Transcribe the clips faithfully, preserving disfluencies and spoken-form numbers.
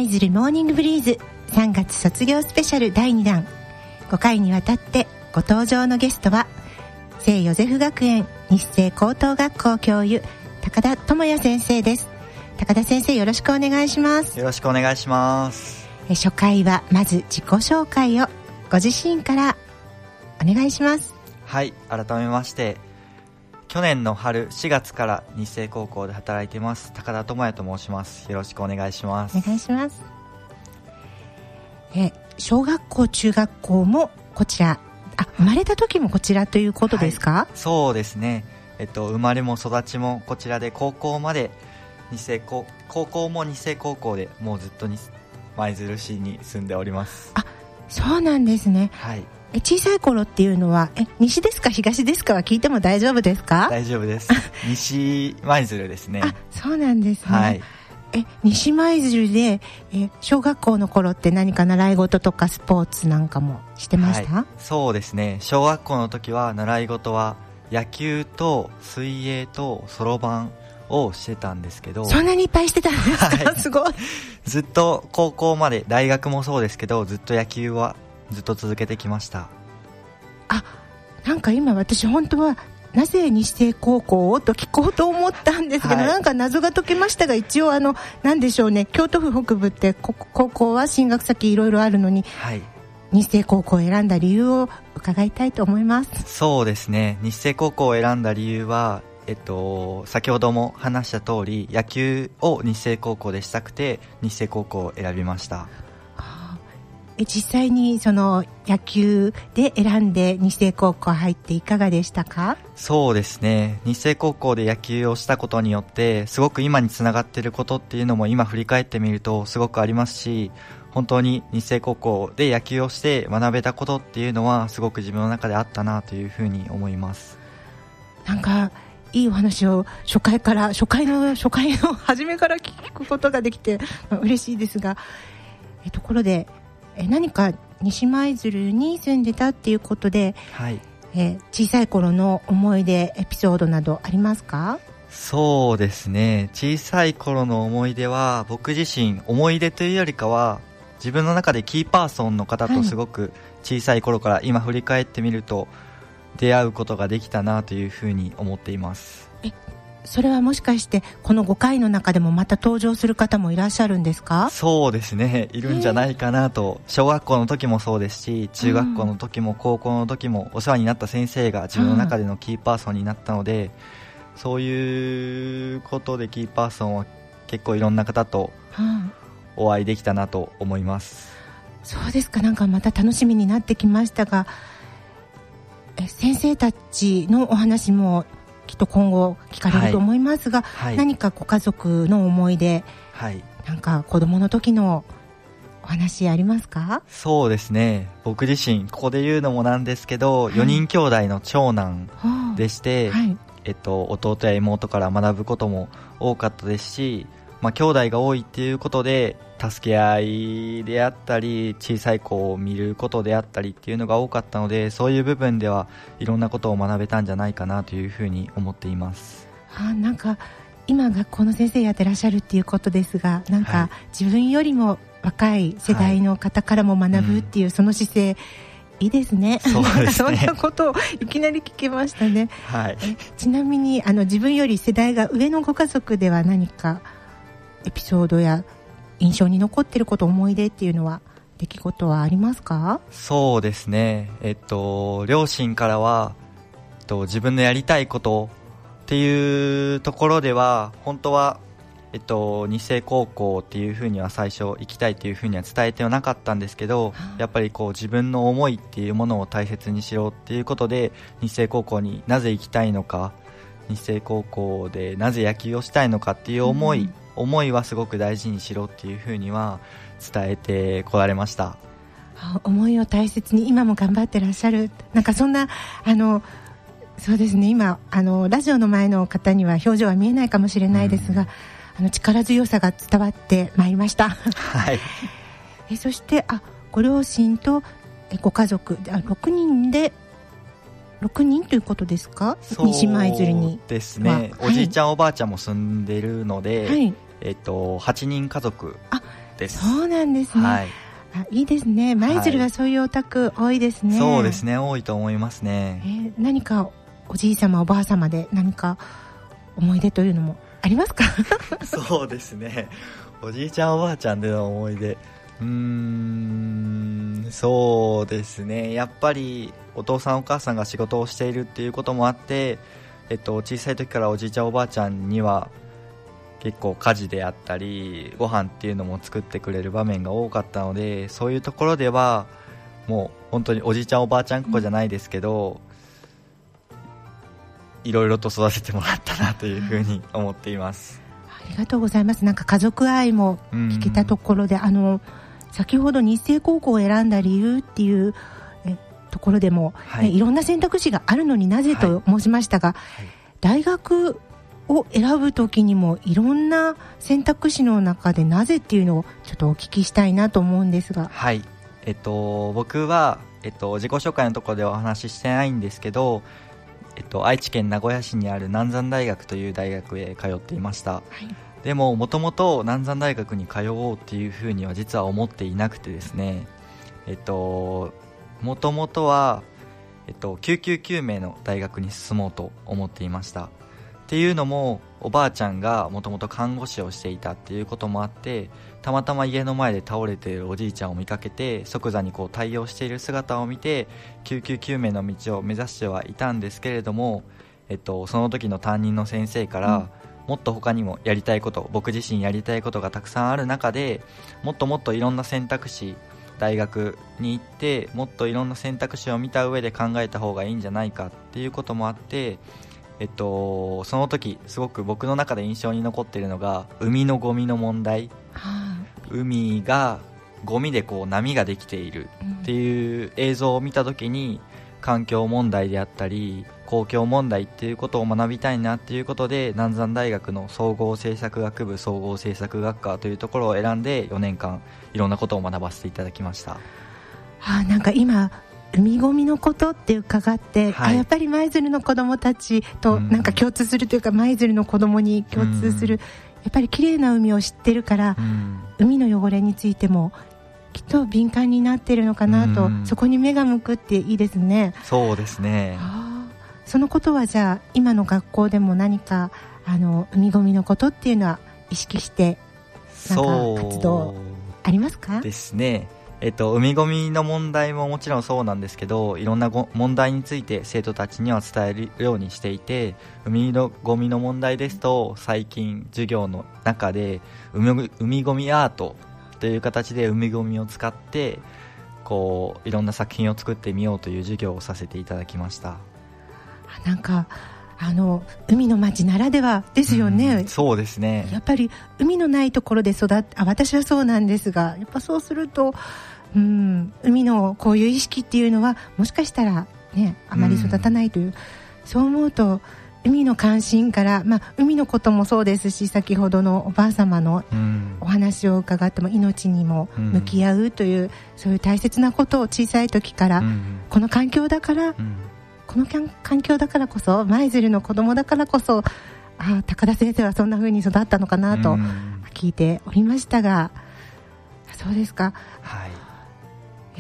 鶴モーニングブリーズさんがつ卒業スペシャルだいにだん、ごかいにわたってご登場のゲストは聖ヨゼフ学園日生高等学校教諭高田智也先生です。高田先生、よろしくお願いします。 よろしくお願いします。 え初回はまず自己紹介をご自身からお願いします。 はい、改めまして去年の春しがつから日生高校で働いています高田智也と申します。よろしくお願いします。 お願いします。え小学校中学校もこちら、あ、生まれた時もこちらということですか？ はい、そうですね、えっと、生まれも育ちもこちらで、高校まで日生高高校も日生高校で、もうずっと舞鶴市に住んでおります。 あ、そうなんですね。 はい。 え小さい頃っていうのはえ西ですか東ですかは聞いても大丈夫ですか？ 大丈夫です西舞鶴ですね。 あ、そうなんですね。 はい。 え西舞鶴でえ小学校の頃って何か習い事とかスポーツなんかもしてました？ はい、そうですね、小学校の時は習い事は野球と水泳とそろばんをしてたんですけど。 そんなにいっぱいしてたんですか？はい、すごい。 ずっと高校まで、大学もそうですけど、ずっと野球はずっと続けてきました。 あ、なんか今私本当はなぜ日生高校をと聞こうと思ったんですけど、はい、なんか謎が解けましたが、一応あのなんでしょうね、京都府北部って高校は進学先いろいろあるのに、はい、日生高校を選んだ理由を伺いたいと思います。 そうですね、日生高校を選んだ理由は、えっと、先ほども話した通り野球を日生高校でしたくて日生高校を選びました。 え実際にその野球で選んで日生高校入っていかがでしたか？ そうですね、日生高校で野球をしたことによってすごく今につながっていることっていうのも今振り返ってみるとすごくありますし、本当に日生高校で野球をして学べたことっていうのはすごく自分の中であったなというふうに思います。 なんかいいお話を初回から初回の初回の初めから聞くことができて、まあ、嬉しいですが、えところでえ何か西舞鶴に住んでたっていうことで、はい、え小さい頃の思い出エピソードなどありますか？ そうですね、小さい頃の思い出は僕自身思い出というよりかは自分の中でキーパーソンの方とすごく小さい頃から今振り返ってみると出会うことができたなというふうに思っています。 えそれはもしかしてこのごかいの中でもまた登場する方もいらっしゃるんですか？ そうですね、いるんじゃないかなと。小学校の時もそうですし中学校の時も高校の時もお世話になった先生が自分の中でのキーパーソンになったので、そういうことでキーパーソンは結構いろんな方とお会いできたなと思います。 そうですか、なんかまた楽しみになってきましたが、え先生たちのお話もきっと今後聞かれると思いますが、はいはい、何かご家族の思い出、はい、なんか子供の時のお話ありますか？ そうですね、僕自身ここで言うのもなんですけど、はい、よにん兄弟の長男でして、はい、えっと、弟や妹から学ぶことも多かったですし、まあ、兄弟が多いっていうことで助け合いであったり小さい子を見ることであったりっていうのが多かったので、そういう部分ではいろんなことを学べたんじゃないかなというふうに思っています。 あ、なんか今学校の先生やってらっしゃるっていうことですが、なんか、はい、自分よりも若い世代の方からも学ぶっていう、はい、その姿勢いいですね。 そうですね。 そんなことをいきなり聞けましたね。 はい、 えちなみにあの自分より世代が上のご家族では何かエピソードや印象に残っていること、思い出っていうのは出来事はありますか？ そうですね、えっと、両親からは、えっと、自分のやりたいことっていうところでは本当は、えっと、日生高校っていうふうには最初行きたいっていうふうには伝えてはなかったんですけど、やっぱりこう自分の思いっていうものを大切にしろっていうことで日生高校になぜ行きたいのか、日生高校でなぜ野球をしたいのかっていう思い、うん、思いはすごく大事にしろっていうふうには伝えてこられました。 思いを大切に今も頑張ってらっしゃる、なんかそんなあのそうですね、今あのラジオの前の方には表情は見えないかもしれないですが、うん、あの力強さが伝わってまいりました、 はい、 えそしてあご両親とえご家族あろくにんでろくにんということですか？西舞鶴にですね、おじいちゃん、はい、おばあちゃんも住んでるので、はい、えっと、はちにん家族です。 そうなんですね、はい、あいいですね。舞鶴はそういうお宅多いですね、 はい、そうですね、多いと思いますね、 えー、何かおじい様おばあ様で何か思い出というのもありますか？ そうですね、おじいちゃんおばあちゃんでの思い出、うーんそうですね、やっぱりお父さんお母さんが仕事をしているっていうこともあって、えっと、小さい時からおじいちゃんおばあちゃんには結構家事であったりご飯っていうのも作ってくれる場面が多かったので、そういうところではもう本当におじいちゃんおばあちゃんっ子じゃないですけど、いろいろと育ててもらったなというふうに思っています。 ありがとうございます。なんか家族愛も聞けたところで、あの先ほど日生高校を選んだ理由っていうえところでも、はいね、いろんな選択肢があるのになぜと申しましたが、はいはい、大学を選ぶときにもいろんな選択肢の中でなぜっていうのをちょっとお聞きしたいなと思うんですが。 はい、えっと、僕は、えっと、自己紹介のところではお話ししてないんですけど、えっと、愛知県名古屋市にある南山大学という大学へ通っていました、はい、でももともと南山大学に通おうっていうふうには実は思っていなくてですね、えっともともとは、えっと、きゅうきゅうきゅう名の大学に進もうと思っていました。っていうのもおばあちゃんがもともと看護師をしていたっていうこともあって、たまたま家の前で倒れているおじいちゃんを見かけて即座にこう対応している姿を見てきゅうきゅうきゅう名の道を目指してはいたんですけれども、えっと、その時の担任の先生から、うん、もっと他にもやりたいこと、僕自身やりたいことがたくさんある中でもっともっといろんな選択肢、大学に行ってもっといろんな選択肢を見た上で考えた方がいいんじゃないかっていうこともあって、えっと、その時すごく僕の中で印象に残っているのが海のゴミの問題、はあ、海がゴミでこう波ができているっていう映像を見た時に、環境問題であったり公共問題っていうことを学びたいなっていうことで南山大学の総合政策学部総合政策学科というところを選んでよねんかんいろんなことを学ばせていただきました。はあ、なんか今海ゴミのことって伺って、はい、あやっぱり舞鶴の子どもたちとなんか共通するというか、舞鶴の子どもに共通する、やっぱり綺麗な海を知ってるから、海の汚れについてもきっと敏感になっているのかなと、そこに目が向くっていいですね。 そうですね。 あ、そのことはじゃあ今の学校でも何かあの海ゴミのことっていうのは意識してなんか活動ありますか？ ですね、えっと、海ゴミの問題ももちろんそうなんですけど、いろんなご問題について生徒たちには伝えるようにしていて、海のゴミの問題ですと最近授業の中で 海, 海ゴミアートという形で海ゴミを使ってこういろんな作品を作ってみようという授業をさせていただきました。 なんかあの海の町ならではですよね、 うん、そうですね。 やっぱり海のないところで育っあ私はそうなんですが、やっぱそうすると、うん、海のこういう意識っていうのはもしかしたら、ね、あまり育たないという、うん、そう思うと海の関心から、まあ、海のこともそうですし、先ほどのおばあ様のお話を伺っても命にも向き合うという、うん、そういう大切なことを小さい時から、うん、この環境だから、うん、この環境だからこそ、舞鶴の子供だからこそ、あ高田先生はそんな風に育ったのかなと聞いておりましたが、うん、そうですか、はい、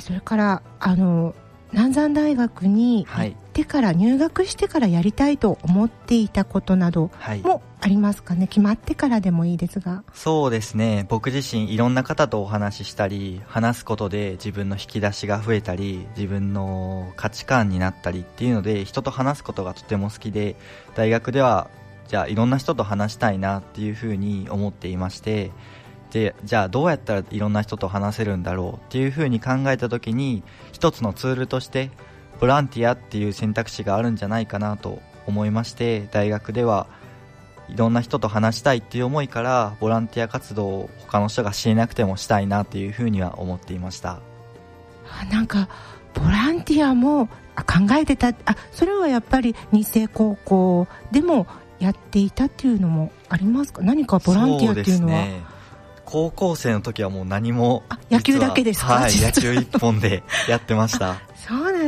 それからあの南山大学に行ってから、はい、入学してからやりたいと思っていたことなどもありますかね、はい、決まってからでもいいですが。 そうですね、僕自身いろんな方とお話ししたり話すことで自分の引き出しが増えたり自分の価値観になったりっていうので、人と話すことがとても好きで、大学ではじゃあいろんな人と話したいなっていうふうに思っていまして、でじゃあどうやったらいろんな人と話せるんだろうっていうふうに考えた時に、一つのツールとしてボランティアっていう選択肢があるんじゃないかなと思いまして、大学ではいろんな人と話したいっていう思いからボランティア活動を他の人が知れなくてもしたいなっていうふうには思っていました。 なんかボランティアも考えてた、あそれはやっぱり日生高校でもやっていたっていうのもありますか？何かボランティアっていうのは。そうですね、 高校生の時はもう何も、 野球だけですか？ はい、野球一本でやってました。 そうなん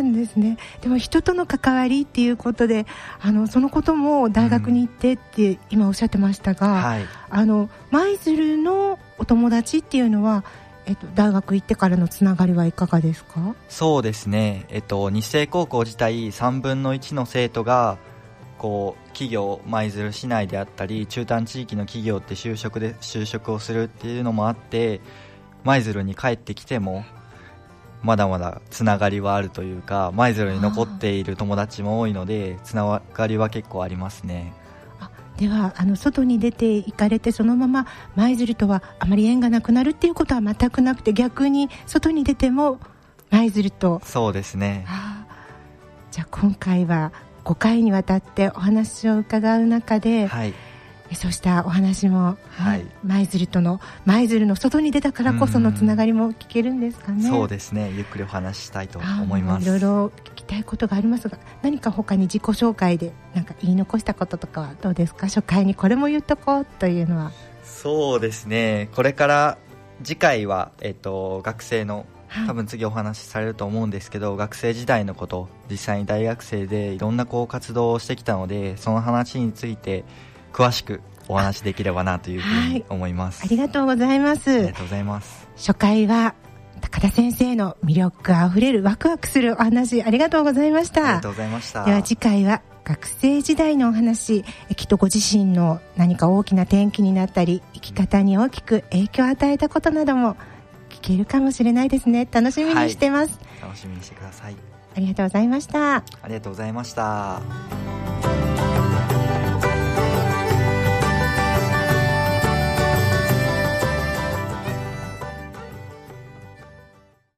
なんですね。でも人との関わりっていうことで、あのそのことも大学に行ってって今おっしゃってましたが、うん、はい、あの舞鶴のお友達っていうのは、えっと、大学行ってからのつながりはいかがですか？ そうですね、えっと、日生高校自体さんぶんのいちの生徒がこう企業、舞鶴市内であったり中端地域の企業って就職で就職をするっていうのもあって、舞鶴に帰ってきてもまだまだつながりはあるというか、舞鶴に残っている友達も多いのでつながりは結構ありますね。 あ、ではあの外に出て行かれてそのまま舞鶴とはあまり縁がなくなるっていうことは全くなくて、逆に外に出ても舞鶴と。 そうですね。 あ、じゃあ今回はごかいにわたってお話を伺う中で、はい、そうしたお話も、はい、舞鶴との舞鶴の外に出たからこそのつながりも聞けるんですかね。 そうですね、ゆっくりお話ししたいと思います。 いろいろ聞きたいことがありますが、何か他に自己紹介で何か言い残したこととかはどうですか？初回にこれも言っとこうというのは。 そうですね、これから次回は、えっと、学生の多分次お話しされると思うんですけど、はい、学生時代のこと、実際に大学生でいろんなこう活動をしてきたので、その話について詳しくお話しできればなというふうに思います。 はい、ありがとうございます。 ありがとうございます。 初回は高田先生の魅力あふれるワクワクするお話ありがとうございました。 ありがとうございました。 では次回は学生時代のお話、きっとご自身の何か大きな転機になったり生き方に大きく影響を与えたことなども聞けるかもしれないですね。楽しみにしてます。 はい、楽しみにしてください。 ありがとうございました。 ありがとうございました。